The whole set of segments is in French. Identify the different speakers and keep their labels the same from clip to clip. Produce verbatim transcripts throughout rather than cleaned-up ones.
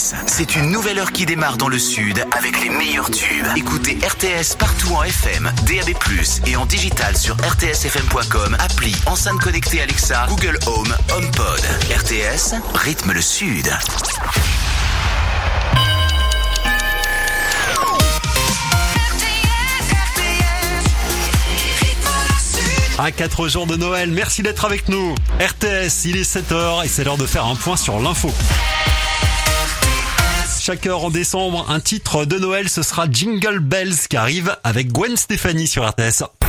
Speaker 1: S. C'est une nouvelle heure qui démarre dans le sud avec les meilleurs tubes. Écoutez R T S partout en F M, D A B plus, et en digital sur r t s f m point com, appli, enceinte connectée Alexa, Google Home, HomePod. R T S, rythme le sud.
Speaker 2: À quatre jours de Noël, merci d'être avec nous. R T S, il est sept heures et c'est l'heure de faire un point sur l'info. Chaque heure en décembre, un titre de Noël, ce sera Jingle Bells qui arrive avec Gwen Stefani sur R T S.
Speaker 1: R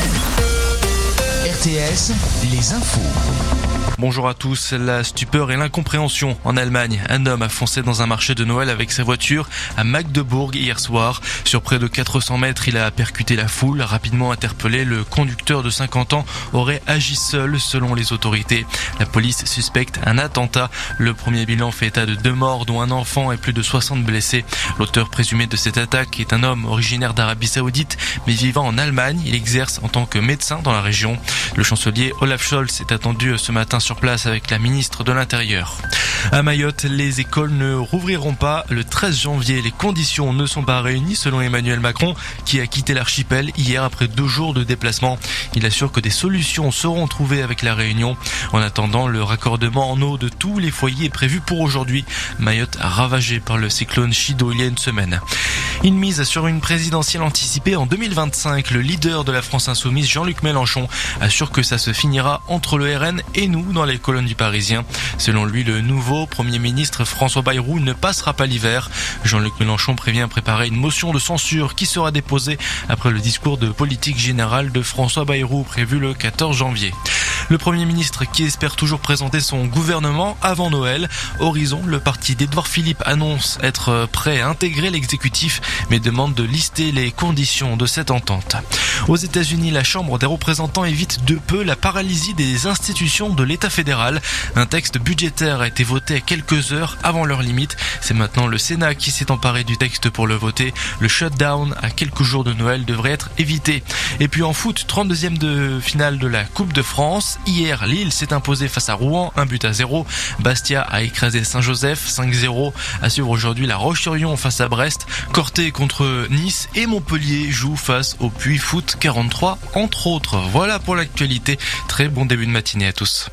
Speaker 1: T S, les infos.
Speaker 3: Bonjour à tous. La stupeur et l'incompréhension en Allemagne. Un homme a foncé dans un marché de Noël avec sa voiture à Magdebourg hier soir. Sur près de quatre cents mètres, il a percuté la foule. Rapidement interpellé, le conducteur de cinquante ans aurait agi seul selon les autorités. La police suspecte un attentat. Le premier bilan fait état de deux morts, dont un enfant et plus de soixante blessés. L'auteur présumé de cette attaque est un homme originaire d'Arabie Saoudite, mais vivant en Allemagne. Il exerce en tant que médecin dans la région. Le chancelier Olaf Scholz est attendu ce matin sur place avec la ministre de l'Intérieur. À Mayotte, les écoles ne rouvriront pas le treize janvier. Les conditions ne sont pas réunies selon Emmanuel Macron, qui a quitté l'archipel hier après deux jours de déplacement. Il assure que des solutions seront trouvées avec la Réunion. En attendant, le raccordement en eau de tous les foyers est prévu pour aujourd'hui. Mayotte ravagée par le cyclone Chido il y a une semaine. Une mise sur une présidentielle anticipée en deux mille vingt-cinq. Le leader de la France Insoumise, Jean-Luc Mélenchon, assure que ça se finira entre le R N et nous dans les colonnes du Parisien. Selon lui, le nouveau Premier ministre François Bayrou ne passera pas l'hiver. Jean-Luc Mélenchon prévient préparer une motion de censure qui sera déposée après le discours de politique générale de François Bayrou prévu le quatorze janvier. Le Premier ministre qui espère toujours présenter son gouvernement avant Noël. Horizon, le parti d'Édouard Philippe, annonce être prêt à intégrer l'exécutif, mais demande de lister les conditions de cette entente. Aux États-Unis, la Chambre des représentants évite de peu la paralysie des institutions de l'État fédéral. Un texte budgétaire a été voté à quelques heures avant leur limite. C'est maintenant le Sénat qui s'est emparé du texte pour le voter. Le shutdown à quelques jours de Noël devrait être évité. Et puis en foot, trente-deuxième de finale de la Coupe de France. Hier, Lille s'est imposé face à Rouen, un but à zéro. Bastia a écrasé Saint-Joseph, cinq zéro. À suivre aujourd'hui la Roche-sur-Yon face à Brest. Corté contre Nice et Montpellier joue face au Puy Foot quarante-trois, entre autres. Voilà pour l'actualité. Très bon début de matinée à tous.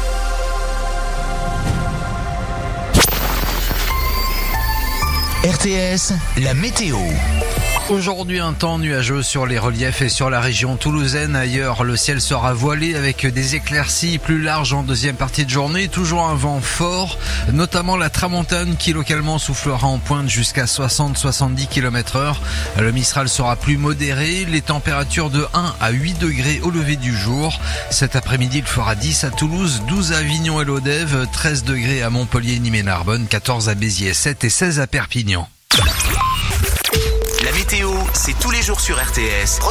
Speaker 1: R T S, la météo.
Speaker 4: Aujourd'hui, un temps nuageux sur les reliefs et sur la région toulousaine. Ailleurs, le ciel sera voilé avec des éclaircies plus larges en deuxième partie de journée. Toujours un vent fort, notamment la tramontane qui localement soufflera en pointe jusqu'à soixante à soixante-dix kilomètres heure. Le Mistral sera plus modéré. Les températures de un à huit degrés au lever du jour. Cet après-midi, il fera dix à Toulouse, douze à Avignon et Lodève, treize degrés à Montpellier, Nîmes et Narbonne, quatorze à Béziers, sept et seize à Perpignan.
Speaker 1: La météo, c'est tous les jours sur R T S.